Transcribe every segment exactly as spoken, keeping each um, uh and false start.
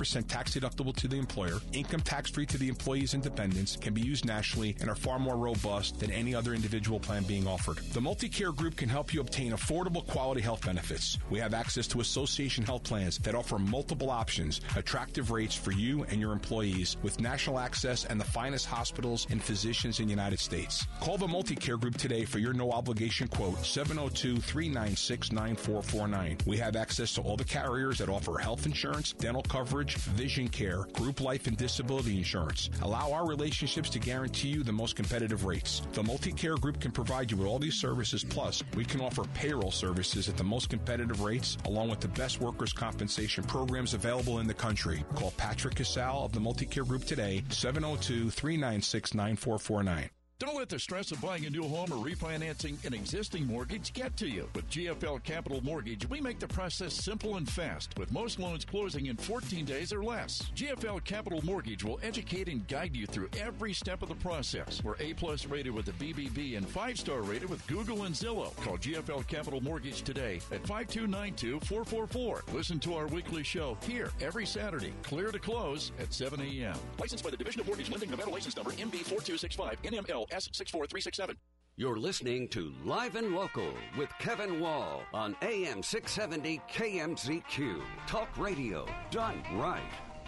percent tax deductible to the employer, income tax-free to the employees and dependents, can be used nationally, and are far more robust than any other individual plan being offered. The Multi-Care Group can help you obtain affordable quality health benefits. We have access to association health plans that offer multiple options, attractive rates for you and your employees, with national access and the finest hospitals and physicians in the United States. Call the Multi-Care Group today for your no-obligation quote, seven oh two, three nine six, nine four four nine. We have access to all the carriers that offer health insurance, dental coverage, vision care, group life and disability insurance. Allow our relationships to guarantee you the most competitive rates. The Multi-Care Group can provide you with all these services, plus we can offer payroll services at the most competitive rates, along with the best workers' compensation programs available in the country. Call Patrick Casal of the Multi-Care Group today, seven oh two, three nine six, nine four four nine. Don't let the stress of buying a new home or refinancing an existing mortgage get to you. With G F L Capital Mortgage, we make the process simple and fast, with most loans closing in fourteen days or less. G F L Capital Mortgage will educate and guide you through every step of the process. We're A-plus rated with the B B B and five-star rated with Google and Zillow. Call G F L Capital Mortgage today at five two nine two, four four four. Listen to our weekly show here every Saturday, clear to close at seven a.m. Licensed by the Division of Mortgage Lending, Nevada license number M B four two six five, N M L S six four three six seven. You're listening to Live and Local with Kevin Wall on A M six seventy K M Z Q. Talk radio done right.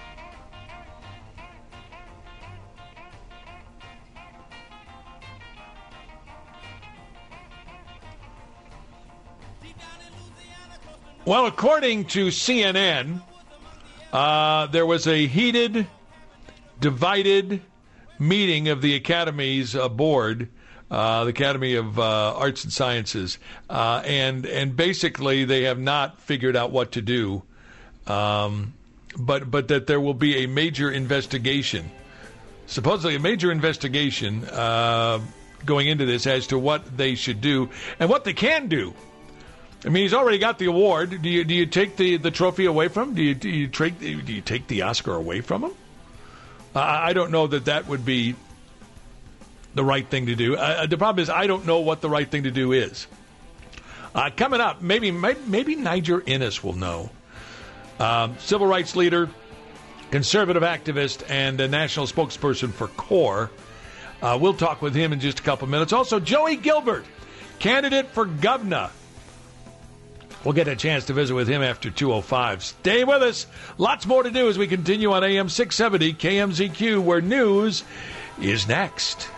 Well, according to C N N, uh, there was a heated, divided meeting of the Academy's uh, board, uh, the Academy of uh, Arts and Sciences, uh, and and basically they have not figured out what to do, um, but but that there will be a major investigation, supposedly a major investigation uh, going into this as to what they should do and what they can do. I mean, he's already got the award. Do you do you take the, the trophy away from him? Do you do you take do you take the Oscar away from him? I don't know that that would be the right thing to do. Uh, the problem is I don't know what the right thing to do is. Uh, coming up, maybe maybe Niger Innis will know. Um, civil rights leader, conservative activist, and a national spokesperson for CORE. Uh, we'll talk with him in just a couple minutes. Also, Joey Gilbert, candidate for governor. We'll get a chance to visit with him after two oh five. Stay with us. Lots more to do as we continue on A M six seventy K M Z Q, where news is next.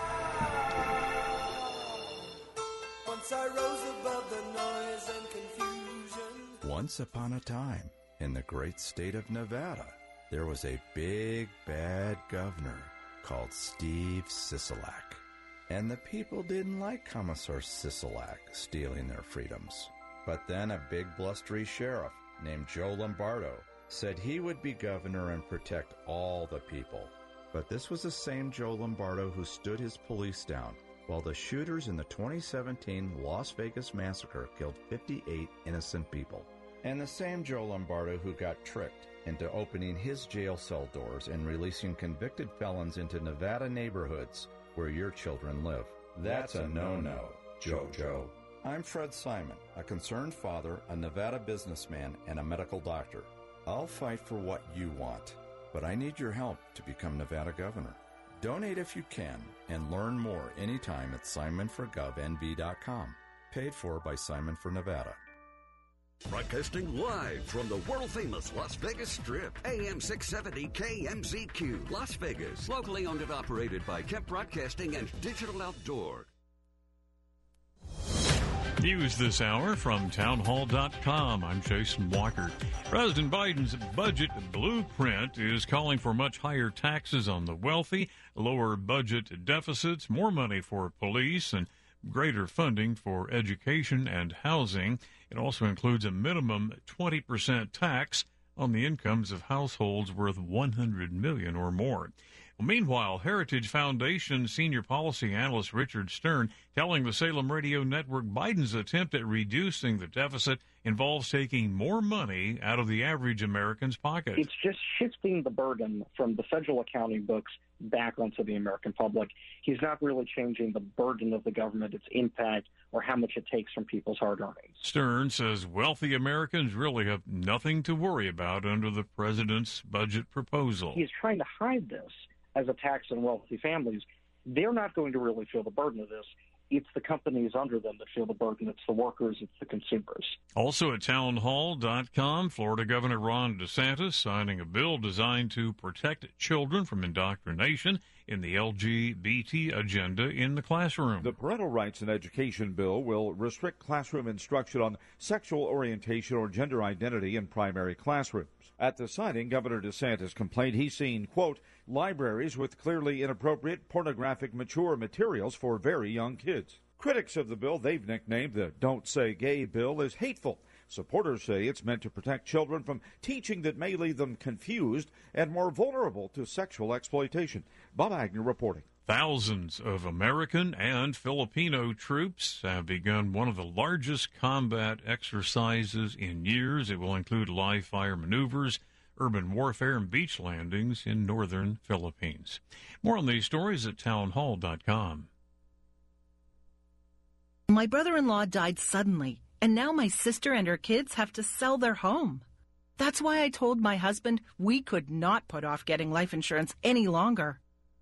Once I rose above the noise and confusion. Once upon a time, in the great state of Nevada, there was a big, bad governor called Steve Sisolak. And the people didn't like Commissar Sisolak stealing their freedoms. But then a big blustery sheriff named Joe Lombardo said he would be governor and protect all the people. But this was the same Joe Lombardo who stood his police down while the shooters in the twenty seventeen Las Vegas massacre killed fifty-eight innocent people. And the same Joe Lombardo who got tricked into opening his jail cell doors and releasing convicted felons into Nevada neighborhoods where your children live. That's a no-no, JoJo. I'm Fred Simon, a concerned father, a Nevada businessman, and a medical doctor. I'll fight for what you want, but I need your help to become Nevada governor. Donate if you can, and learn more anytime at simon for gov n v dot com. Paid for by Simon for Nevada. Broadcasting live from the world-famous Las Vegas Strip. A M six seventy K M Z Q, Las Vegas. Locally owned and operated by Kemp Broadcasting and Digital Outdoor. News this hour from townhall dot com. I'm Jason Walker. President Biden's budget blueprint is calling for much higher taxes on the wealthy, lower budget deficits, more money for police, and greater funding for education and housing. It also includes a minimum twenty percent tax on the incomes of households worth one hundred million dollars or more. Meanwhile, Heritage Foundation senior policy analyst Richard Stern telling the Salem Radio Network Biden's attempt at reducing the deficit involves taking more money out of the average American's pocket. It's just shifting the burden from the federal accounting books back onto the American public. He's not really changing the burden of the government, its impact, or how much it takes from people's hard earnings. Stern says wealthy Americans really have nothing to worry about under the president's budget proposal. He's trying to hide this as a tax on wealthy families. They're not going to really feel the burden of this. It's the companies under them that feel the burden. It's the workers. It's the consumers. Also at townhall dot com, Florida Governor Ron DeSantis signing a bill designed to protect children from indoctrination in the L G B T agenda in the classroom. The Parental Rights and Education Bill will restrict classroom instruction on sexual orientation or gender identity in primary classrooms. At the signing, Governor DeSantis complained he's seen, quote, libraries with clearly inappropriate, pornographic, mature materials for very young kids. Critics of the bill they've nicknamed the Don't Say Gay bill is hateful. Supporters say it's meant to protect children from teaching that may leave them confused and more vulnerable to sexual exploitation. Bob Agnew reporting. Thousands of American and Filipino troops have begun one of the largest combat exercises in years. It will include live fire maneuvers, urban warfare, and beach landings in northern Philippines. More on these stories at townhall dot com. My brother-in-law died suddenly, and now my sister and her kids have to sell their home. That's why I told my husband we could not put off getting life insurance any longer.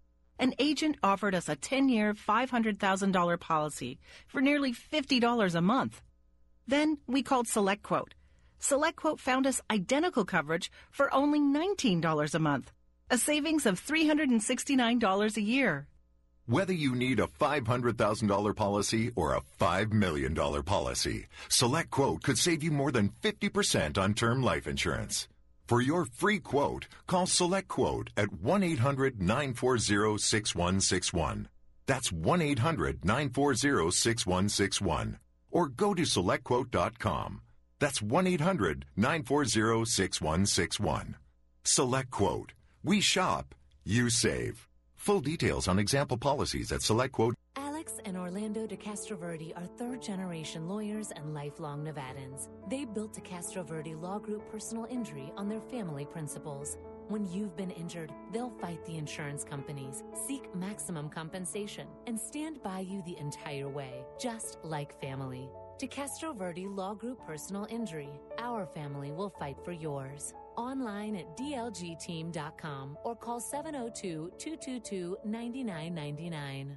An agent offered us a ten-year, five hundred thousand dollars policy for nearly fifty dollars a month. Then we called SelectQuote. SelectQuote found us identical coverage for only nineteen dollars a month, a savings of three hundred sixty-nine dollars a year. Whether you need a five hundred thousand dollars policy or a five million dollars policy, SelectQuote could save you more than fifty percent on term life insurance. For your free quote, call SelectQuote at one eight hundred nine four zero six one six one. That's one eight hundred nine four zero six one six one. Or go to select quote dot com. That's one eight hundred nine four zero six one six one. SelectQuote. We shop, you save. Full details on example policies at SelectQuote. Alex and Orlando de Castroverde are third-generation lawyers and lifelong Nevadans. They built de Castroverde Law Group Personal Injury on their family principles. When you've been injured, they'll fight the insurance companies, seek maximum compensation, and stand by you the entire way, just like family. De Castroverde Law Group Personal Injury. Our family will fight for yours. Online at d l g team dot com or call seven oh two, two two two, nine nine nine nine.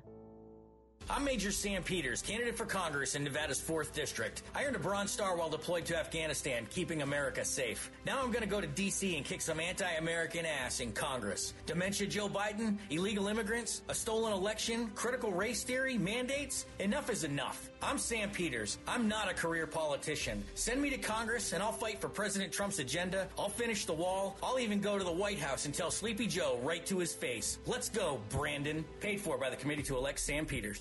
I'm Major Sam Peters, candidate for Congress in Nevada's fourth District. I earned a Bronze Star while deployed to Afghanistan, keeping America safe. Now I'm going to go to D C and kick some anti-American ass in Congress. Dementia Joe Biden, illegal immigrants, a stolen election, critical race theory, mandates. Enough is enough. I'm Sam Peters. I'm not a career politician. Send me to Congress and I'll fight for President Trump's agenda. I'll finish the wall. I'll even go to the White House and tell Sleepy Joe right to his face. Let's go, Brandon. Paid for by the Committee to Elect Sam Peters.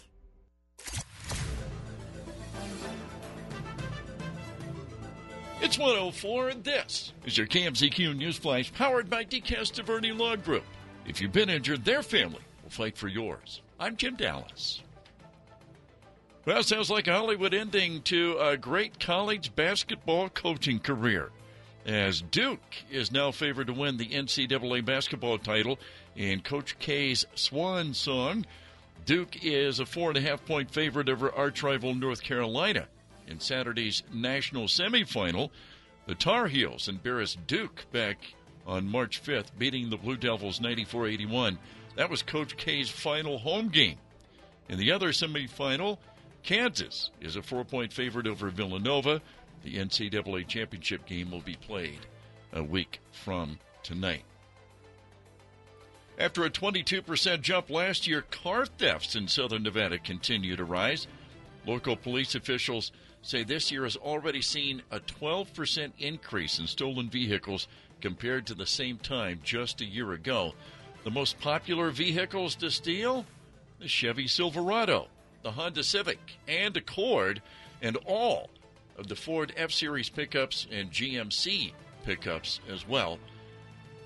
It's one oh four, and this is your K M Z Q News Flash, powered by de Castroverde Law Group. If you've been injured, their family will fight for yours. I'm Jim Dallas. Well, sounds like a Hollywood ending to a great college basketball coaching career, as Duke is now favored to win the N C double A basketball title in Coach K's swan song. Duke is a four and a half point favorite over arch rival North Carolina. In Saturday's national semifinal, the Tar Heels embarrassed Duke back on March fifth, beating the Blue Devils ninety-four eighty-one. That was Coach K's final home game. In the other semifinal, Kansas is a four point favorite over Villanova. The N C double A championship game will be played a week from tonight. After a twenty-two percent jump last year, car thefts in southern Nevada continue to rise. Local police officials say this year has already seen a twelve percent increase in stolen vehicles compared to the same time just a year ago. The most popular vehicles to steal? The Chevy Silverado, the Honda Civic, and Accord, and all of the Ford F-Series pickups and G M C pickups as well.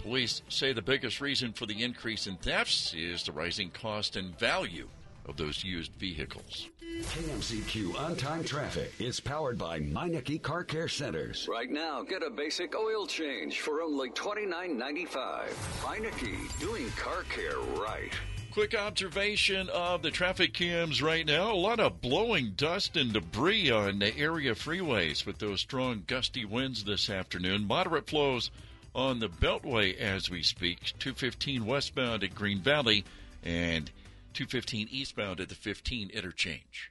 Police say the biggest reason for the increase in thefts is the rising cost and value of those used vehicles. K M Z Q On-Time Traffic is powered by Meineke Car Care Centers. Right now, get a basic oil change for only twenty-nine ninety-five. Meineke, doing car care right. Quick observation of the traffic cams right now. A lot of blowing dust and debris on the area freeways with those strong gusty winds this afternoon. Moderate flows on the Beltway as we speak. two fifteen westbound at Green Valley and two fifteen eastbound at the fifteen interchange.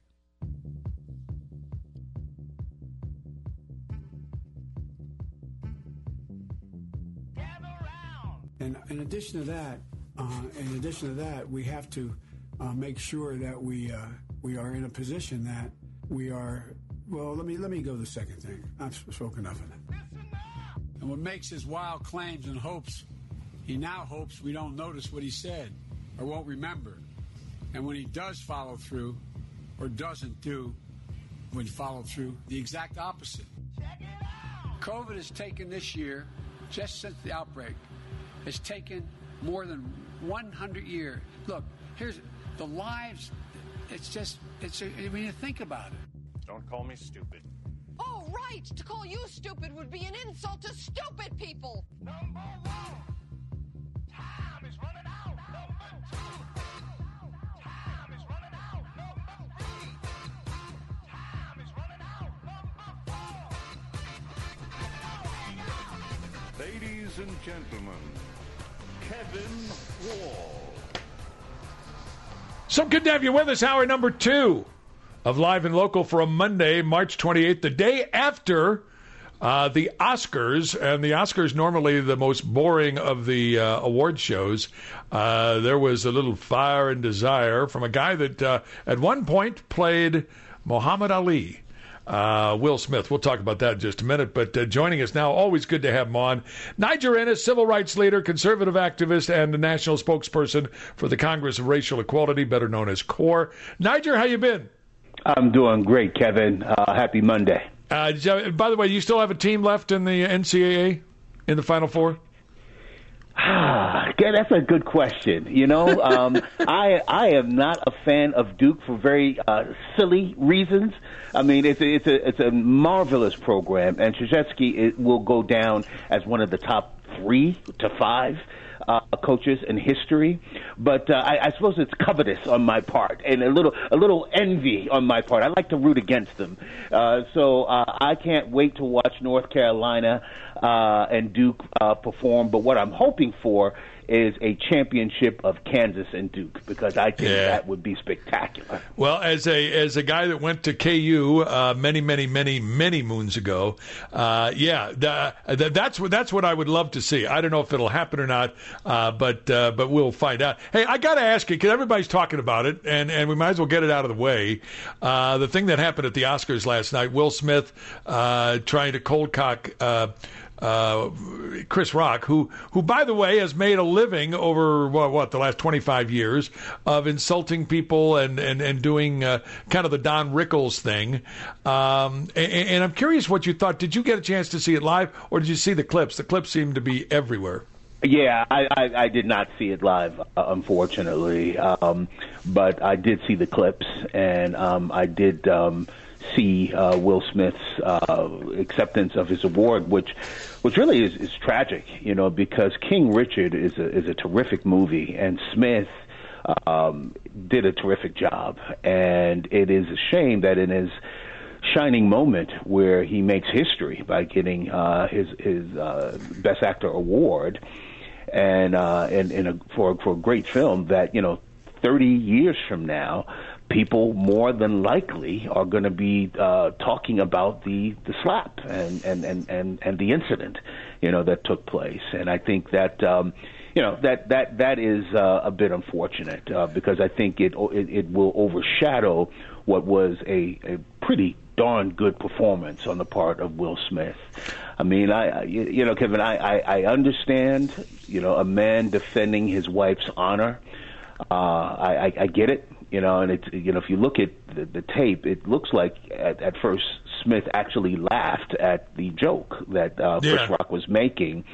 And in addition to that, uh, in addition to that, we have to uh, make sure that we uh, we are in a position that we are. Well, let me let me go to the second thing. I've spoken enough of it. And what makes his wild claims and hopes, he now hopes we don't notice what he said or won't remember. And when he does follow through or doesn't do when follow through, the exact opposite. COVID has taken this year, just since the outbreak, has taken more than one hundred years. Look, here's the lives. It's just, it's, I mean, you think about it. Don't call me stupid. Oh, right. To call you stupid would be an insult to stupid people. Number one. Time is running out. Number two. Time is running out. Number three. Time is running out. Number four. Ladies and gentlemen, Kevin Wall. So good to have you with us. Hour number two of Live and Local for a Monday, March twenty-eighth, the day after uh, the Oscars. And the Oscars, normally the most boring of the uh, award shows. Uh, there was a little fire and desire from a guy that uh, at one point played Muhammad Ali. Uh, Will Smith. We'll talk about that in just a minute. But uh, joining us now, always good to have him on, Niger Innis, civil rights leader, conservative activist, and the national spokesperson for the Congress of Racial Equality, better known as CORE. Niger, how you been? I'm doing great, Kevin. Uh, happy Monday. Uh, by the way, you still have a team left in the N C double A in the Final Four? Yeah, that's a good question. You know, um, I I am not a fan of Duke for very uh, silly reasons. I mean, it's a, it's a it's a marvelous program, and Krzyzewski it will go down as one of the top three to five uh, coaches in history. But uh, I, I suppose it's covetous on my part, and a little a little envy on my part. I like to root against them, uh, so uh, I can't wait to watch North Carolina uh, and Duke uh, perform. But what I'm hoping for is a championship of Kansas and Duke, because I think yeah. that would be spectacular. Well, as a as a guy that went to K U uh, many, many, many, many moons ago, uh, yeah, the, the, that's what that's what I would love to see. I don't know if it'll happen or not, uh, but uh, but we'll find out. Hey, I got to ask you, because everybody's talking about it, and, and we might as well get it out of the way. Uh, the thing that happened at the Oscars last night, Will Smith uh, trying to cold cock Uh, Uh, Chris Rock, who, who, by the way, has made a living over, what, what the last twenty-five years of insulting people and, and, and doing uh, kind of the Don Rickles thing. Um, and, and I'm curious what you thought. Did you get a chance to see it live, or did you see the clips? The clips seem to be everywhere. Yeah, I, I, I did not see it live, uh, unfortunately. Um, but I did see the clips, and um, I did um, see uh, Will Smith's uh, acceptance of his award, which which really is, is tragic, you know, because King Richard is a, is a terrific movie, and Smith um, did a terrific job. And it is a shame that in his shining moment where he makes history by getting uh, his, his uh, Best Actor award, and uh, and, and a, for, for a great film that, you know, thirty years from now, people more than likely are going to be uh, talking about the, the slap and, and, and, and, and the incident, you know, that took place. And I think that, um, you know, that, that, that is uh, a bit unfortunate uh, because I think it, it, it will overshadow what was a, a pretty darn good performance on the part of Will Smith. I mean, I, you know, Kevin, I, I, I understand, you know, a man defending his wife's honor. Uh, I, I, I get it. You know, and it's, you know, if you look at the, the tape, it looks like at, at first Smith actually laughed at the joke that uh, yeah. Chris Rock was making.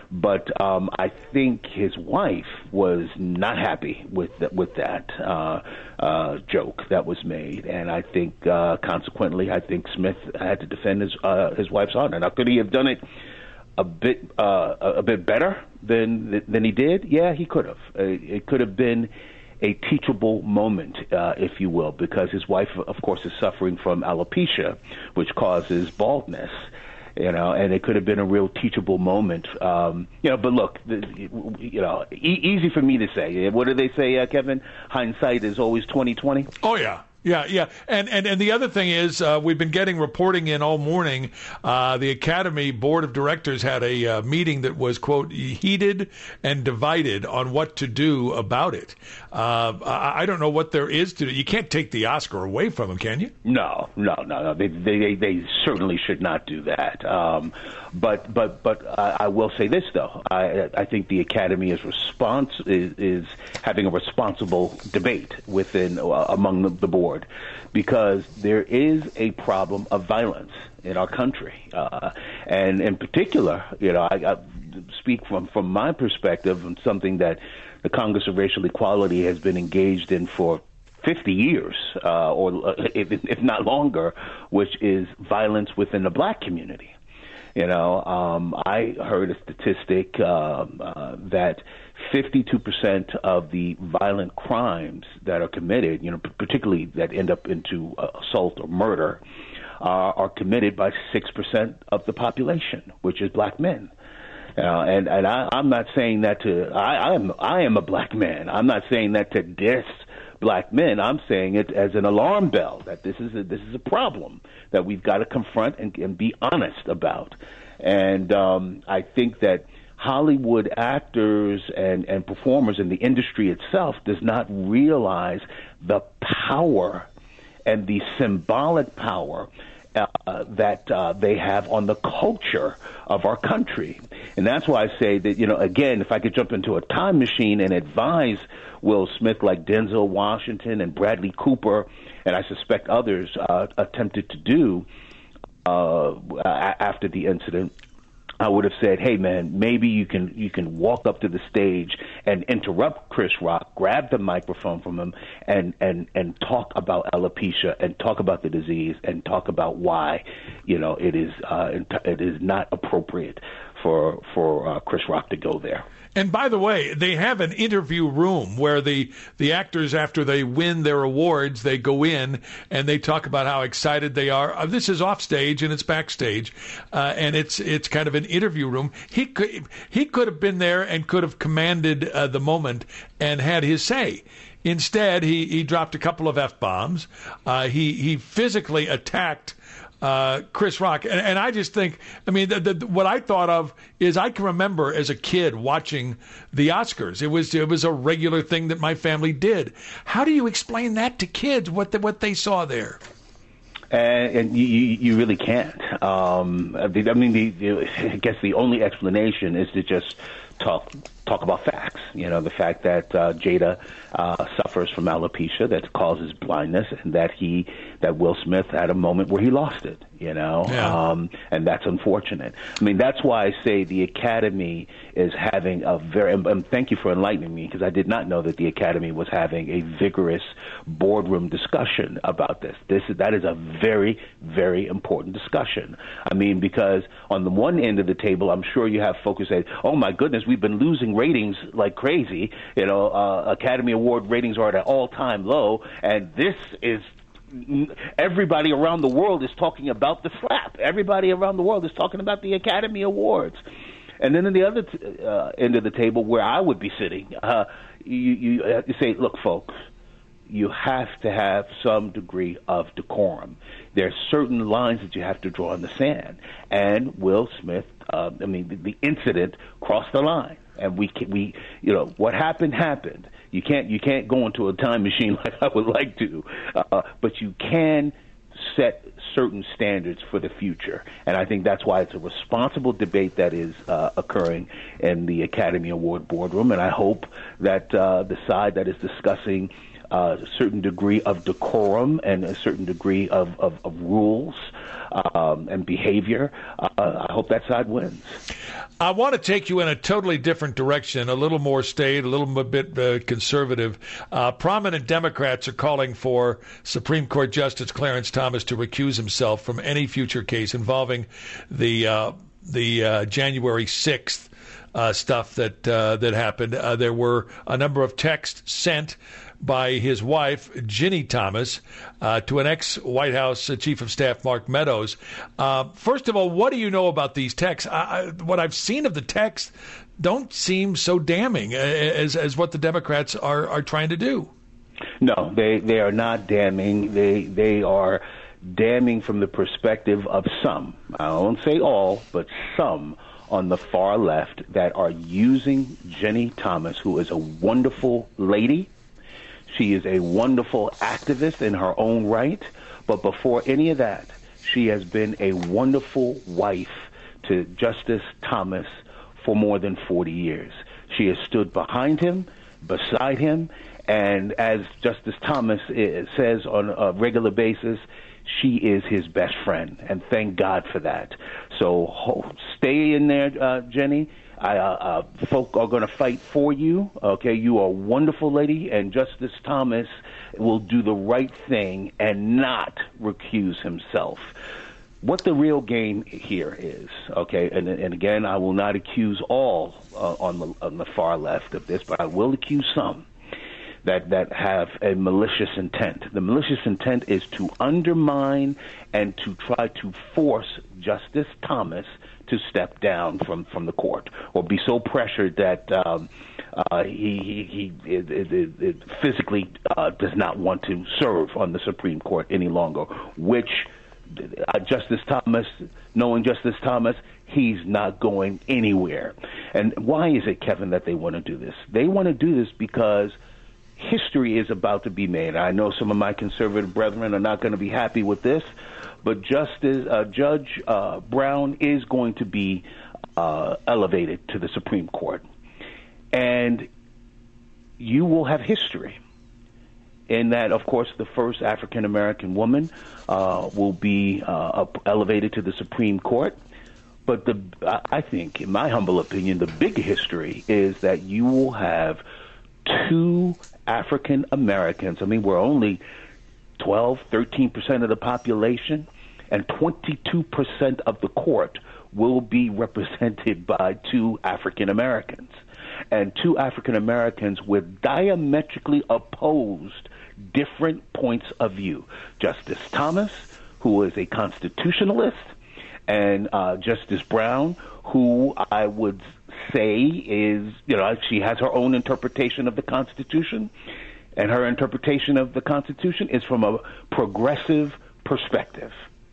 But um, I think his wife was not happy with the, with that uh, uh, joke that was made, and I think uh, consequently, I think Smith had to defend his uh, his wife's honor. Now, could he have done it a bit uh, a bit better than than he did? Yeah, he could have. It could have been a teachable moment, uh, if you will, because his wife, of course, is suffering from alopecia, which causes baldness. You know, and it could have been a real teachable moment. Um, you know, but look, the, you know, e- easy for me to say. What do they say, uh, Kevin? Hindsight is always twenty twenty. Oh yeah. Yeah, yeah, and and and the other thing is, uh, we've been getting reporting in all morning. Uh, the Academy Board of Directors had a uh, meeting that was, quote, heated and divided on what to do about it. Uh, I, I don't know what there is to do. You can't take the Oscar away from them, can you? No, no, no, no. They they they certainly should not do that. Um, but but but I, I will say this though. I I think the Academy is response is, is having a responsible debate within uh, among the, the board. Because there is a problem of violence in our country, uh, and in particular, you know, I, I speak from from my perspective on something that the Congress of Racial Equality has been engaged in for fifty years, uh, or if, if not longer, which is violence within the black community. You know, um, I heard a statistic uh, uh, that fifty-two percent of the violent crimes that are committed, you know, particularly that end up into uh, assault or murder, uh, are committed by six percent of the population, which is black men. Uh, and and I, I'm not saying that to I, I am I am a black man. I'm not saying that to diss black men. I'm saying it as an alarm bell that this is a, this is a problem that we've got to confront and, and be honest about. And um, I think that Hollywood actors and, and performers in the industry itself does not realize the power and the symbolic power uh, that uh, they have on the culture of our country. And that's why I say that, you know, again, if I could jump into a time machine and advise Will Smith like Denzel Washington and Bradley Cooper, and I suspect others uh, attempted to do uh, after the incident, I would have said, hey, man, maybe you can you can walk up to the stage and interrupt Chris Rock, grab the microphone from him, and, and, and talk about alopecia and talk about the disease and talk about why, you know, it is uh, it is not appropriate for for uh, Chris Rock to go there. And by the way, they have an interview room where the, the actors, after they win their awards, they go in and they talk about how excited they are. Uh, this is off stage and it's backstage, uh, and it's it's kind of an interview room. He could he could have been there and could have commanded uh, the moment and had his say. Instead, he, he dropped a couple of F-bombs. Uh, he he physically attacked Uh, Chris Rock. And, and I just think, I mean, the, the, what I thought of is I can remember as a kid watching the Oscars. It was it was a regular thing that my family did. How do you explain that to kids, what the, what they saw there? And, and you, you really can't. Um, I mean, the, the, I guess the only explanation is to just talk talk about facts. You know, the fact that uh, Jada uh, suffers from alopecia that causes blindness, and that he that Will Smith had a moment where he lost it. You know, yeah. um, and that's unfortunate. I mean, that's why I say the Academy is having a very. And, and thank you for enlightening me, because I did not know that the Academy was having a vigorous boardroom discussion about this. This that is a very, very important discussion. I mean, because on the one end of the table, I'm sure you have folks who say, "Oh my goodness, we've been losing ratings like crazy. You know, uh, Academy Award ratings are at an all-time low, and this is." Everybody around the world is talking about the slap. Everybody around the world is talking about the Academy Awards. And then in the other t- uh, end of the table, where I would be sitting, uh, you, you, you say, look, folks, you have to have some degree of decorum. There are certain lines that you have to draw in the sand. And Will Smith, uh, I mean, the, the incident crossed the line. And we, we, you know, what happened happened. You can't, you can't go into a time machine like I would like to, uh, but you can set certain standards for the future. And I think that's why it's a responsible debate that is uh, occurring in the Academy Award boardroom. And I hope that uh, the side that is discussing uh, a certain degree of decorum and a certain degree of, of, of rules um, and behavior. Uh, I hope that side wins. I want to take you in a totally different direction, a little more staid, a little bit uh, conservative. Uh, prominent Democrats are calling for Supreme Court Justice Clarence Thomas to recuse himself from any future case involving the uh, the uh, January sixth uh, stuff that uh, that happened. Uh, there were a number of texts sent by his wife, Ginny Thomas, uh, to an ex-White House uh, Chief of Staff, Mark Meadows. Uh, first of all, what do you know about these texts? I, I, what I've seen of the texts don't seem so damning as as what the Democrats are, are trying to do. No, they, they are not damning. They they are damning from the perspective of some. I won't say all, but some on the far left that are using Ginny Thomas, who is a wonderful lady. She is a wonderful activist in her own right, but before any of that, she has been a wonderful wife to Justice Thomas for more than forty years. She has stood behind him, beside him, and as Justice Thomas says on a regular basis, she is his best friend, and thank God for that. So stay in there, uh, Jenny. I, uh, uh, folk are going to fight for you. Okay, you are a wonderful lady, and Justice Thomas will do the right thing and not recuse himself. What the real game here is, okay, and, and again, I will not accuse all uh, on the on the far left of this, but I will accuse some that that have a malicious intent. The malicious intent is to undermine and to try to force Justice Thomas to step down from, from the court or be so pressured that um, uh, he, he, he it, it, it physically uh, does not want to serve on the Supreme Court any longer, which uh, Justice Thomas, knowing Justice Thomas, he's not going anywhere. And why is it, Kevin, that they want to do this? They want to do this because history is about to be made. I know some of my conservative brethren are not going to be happy with this, but Justice uh, Judge uh, Brown is going to be uh, elevated to the Supreme Court. And you will have history in that, of course, the first African-American woman uh, will be uh, up, elevated to the Supreme Court. But the I think, in my humble opinion, the big history is that you will have two African Americans. I mean, we're only twelve, thirteen percent of the population, and twenty-two percent of the court will be represented by two African Americans. And two African Americans with diametrically opposed different points of view. Justice Thomas, who is a constitutionalist, and uh, Justice Brown, who I would say is, you know, she has her own interpretation of the Constitution, and her interpretation of the Constitution is from a progressive perspective.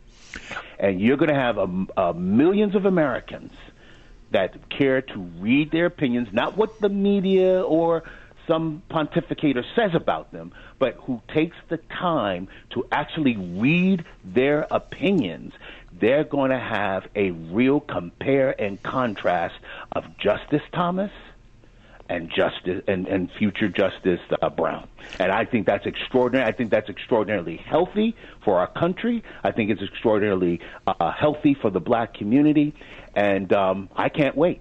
And you're going to have a, a millions of Americans that care to read their opinions, not what the media or some pontificator says about them, but who takes the time to actually read their opinions. They're going to have a real compare and contrast of Justice Thomas and Justice and, and future Justice uh, Brown. And I think that's extraordinary. I think that's extraordinarily healthy for our country. I think it's extraordinarily uh, healthy for the black community. And um, I can't wait.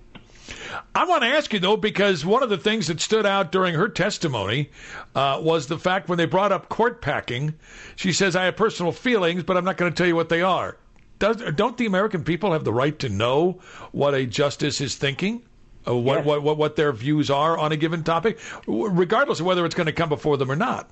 I want to ask you, though, because one of the things that stood out during her testimony uh, was the fact when they brought up court packing, she says, I have personal feelings, but I'm not going to tell you what they are. Does, don't the American people have the right to know what a justice is thinking? Uh, what, yes. what, what what their views are on a given topic, regardless of whether it's going to come before them or not?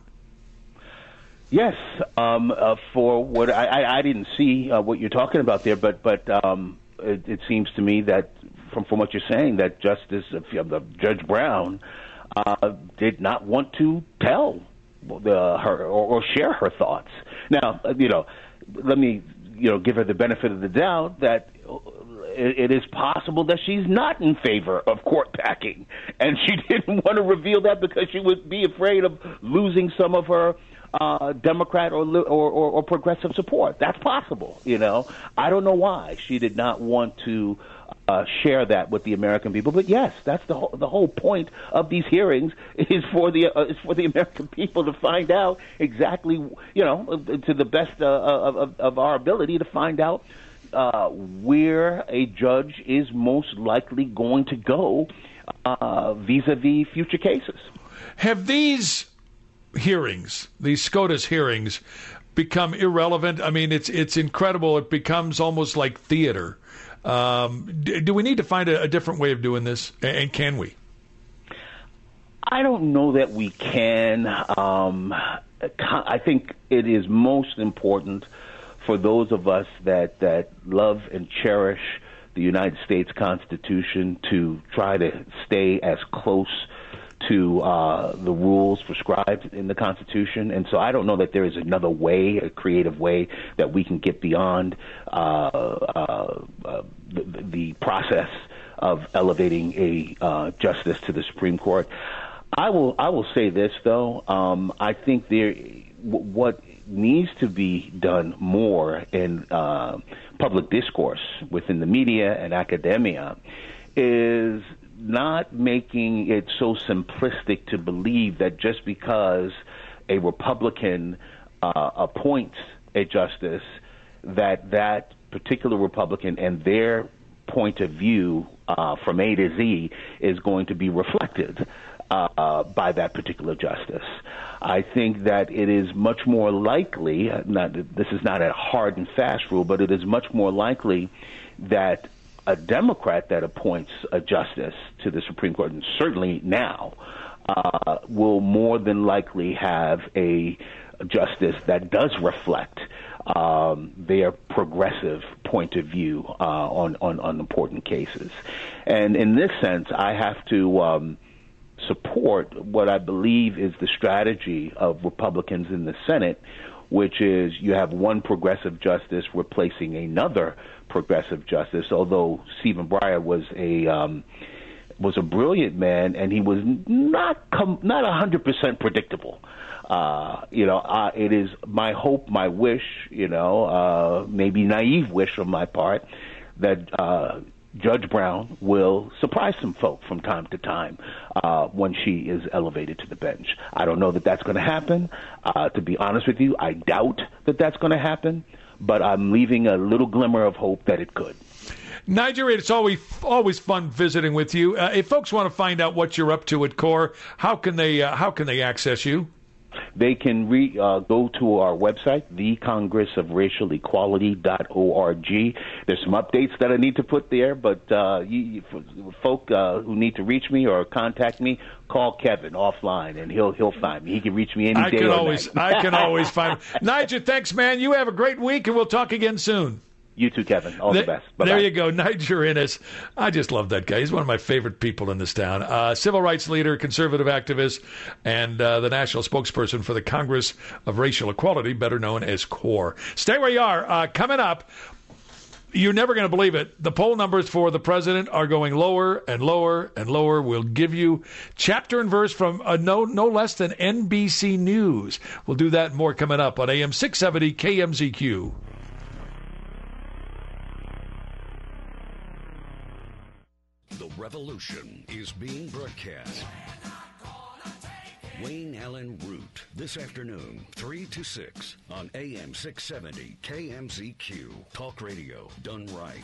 Yes, um, uh, for what I, I, I didn't see uh, what you're talking about there, but but um, it, it seems to me that from from what you're saying that Justice uh, Judge Brown uh, did not want to tell the, her or, or share her thoughts. Now, you know, let me you know give her the benefit of the doubt that it is possible that she's not in favor of court packing, and she didn't want to reveal that because she would be afraid of losing some of her uh, Democrat or, or, or, or progressive support. That's possible, you know. I don't know why she did not want to uh, share that with the American people. But yes, that's the whole, the whole point of these hearings is for the uh, is for the American people to find out exactly, you know, to the best uh, of, of our ability to find out uh, where a judge is most likely going to go uh, vis-a-vis future cases. Have these hearings, these SCOTUS hearings, become irrelevant? I mean, it's it's incredible. It becomes almost like theater. Um, do, do we need to find a, a different way of doing this, and can we? I don't know that we can. Um, I think it is most important for those of us that, that love and cherish the United States Constitution to try to stay as close to uh, the rules prescribed in the Constitution. And so I don't know that there is another way, a creative way, that we can get beyond uh, uh, uh, the, the process of elevating a uh, justice to the Supreme Court. I will I will say this, though. Um, I think there w- what needs to be done more in uh, public discourse within the media and academia is not making it so simplistic to believe that just because a Republican uh, appoints a justice, that that particular Republican and their point of view uh, from A to Z is going to be reflected uh, by that particular justice. I think that it is much more likely, not, this is not a hard and fast rule, but it is much more likely that a Democrat that appoints a justice to the Supreme Court, and certainly now, uh, will more than likely have a justice that does reflect um, their progressive point of view uh, on, on, on important cases. And in this sense, I have to um, support what I believe is the strategy of Republicans in the Senate, which is you have one progressive justice replacing another progressive justice. Although Stephen Breyer was a um, was a brilliant man, and he was not com- not a hundred percent predictable. Uh, you know, uh, it is my hope, my wish, you know, uh, maybe naive wish on my part, that uh, Judge Brown will surprise some folk from time to time uh, when she is elevated to the bench. I don't know that that's going to happen. Uh, to be honest with you, I doubt that that's going to happen, but I'm leaving a little glimmer of hope that it could. Nigel, it's always always fun visiting with you. Uh, if folks want to find out what you're up to at CORE, how can they uh, how can they access you? They can re, uh, go to our website, the congress of racial equality dot org. There's some updates that I need to put there, but uh, you, you, for folk uh, who need to reach me or contact me, call Kevin offline, and he'll he'll find me. He can reach me any I day can or always, night. I can always find him. Nigel, thanks, man. You have a great week, and we'll talk again soon. You too, Kevin. All there, the best. Bye-bye. There you go, Nigel Innes. I just love that guy. He's one of my favorite people in this town. Uh, civil rights leader, conservative activist, and uh, the national spokesperson for the Congress of Racial Equality, better known as CORE. Stay where you are. Uh, coming up, you're never going to believe it. The poll numbers for the president are going lower and lower and lower. We'll give you chapter and verse from uh, no no less than N B C News. We'll do that and more coming up on A M six seventy K M Z Q. The revolution is being broadcast. Wayne Allen Root, this afternoon, three to six on A M six seventy K M Z Q. Talk radio done right.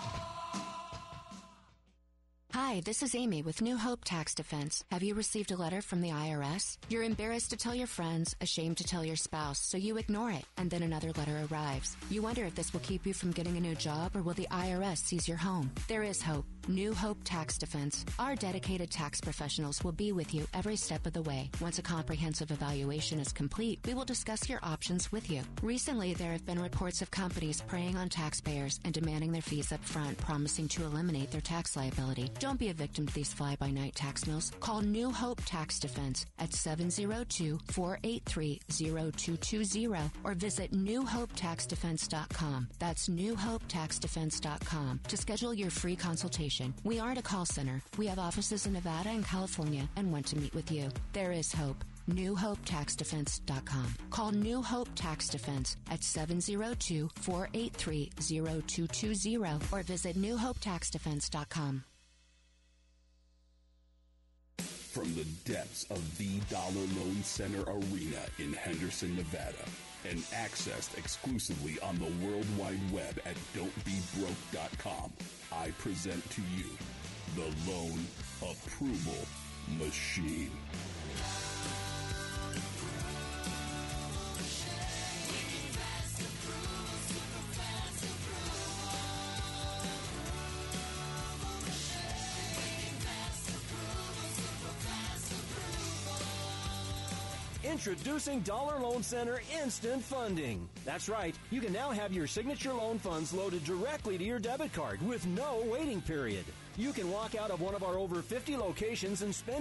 Hi, this is Amy with New Hope Tax Defense. Have you received a letter from the I R S? You're embarrassed to tell your friends, ashamed to tell your spouse, so you ignore it, and then another letter arrives. You wonder if this will keep you from getting a new job, or will the I R S seize your home? There is hope. New Hope Tax Defense. Our dedicated tax professionals will be with you every step of the way. Once a comprehensive evaluation is complete, we will discuss your options with you. Recently, there have been reports of companies preying on taxpayers and demanding their fees up front, promising to eliminate their tax liability. Don't be a victim to these fly-by-night tax mills. Call New Hope Tax Defense at seven zero two, four eight three, zero two two zero or visit new hope tax defense dot com. That's new hope tax defense dot com to schedule your free consultation. information. We aren't a call center. We have offices in Nevada and California and want to meet with you. There is hope. New Hope Tax Defense dot com. Call New Hope Tax Defense at seven zero two, four eight three, zero two two zero or visit New Hope Tax Defense dot com. From the depths of the Dollar Loan Center Arena in Henderson, Nevada, and accessed exclusively on the World Wide Web at don't be broke dot com, I present to you the Loan Approval Machine. Introducing Dollar Loan Center Instant Funding. That's right. You can now have your signature loan funds loaded directly to your debit card with no waiting period. You can walk out of one of our over fifty locations and spend